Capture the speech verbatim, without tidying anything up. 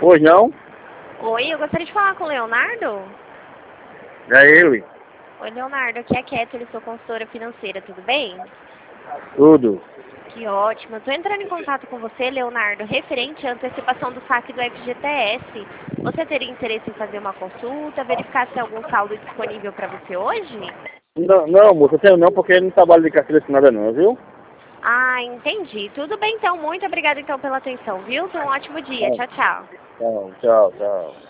Pois não? Oi, eu gostaria de falar com o Leonardo. É ele. Oi, Leonardo, aqui é a Kéturi, sou consultora financeira, tudo bem? Tudo. Que ótimo. Estou entrando em contato com você, Leonardo, referente à antecipação do saque do F G T S. Você teria interesse em fazer uma consulta, verificar se tem algum saldo disponível para você hoje? Não, não, moça, eu tenho não, porque eu não trabalho de carteira assinada não, viu? Ah, entendi. Tudo bem, então. Muito obrigada, então, pela atenção, viu? Tenha um ótimo dia. Tchau, tchau. Tchau, tchau, tchau.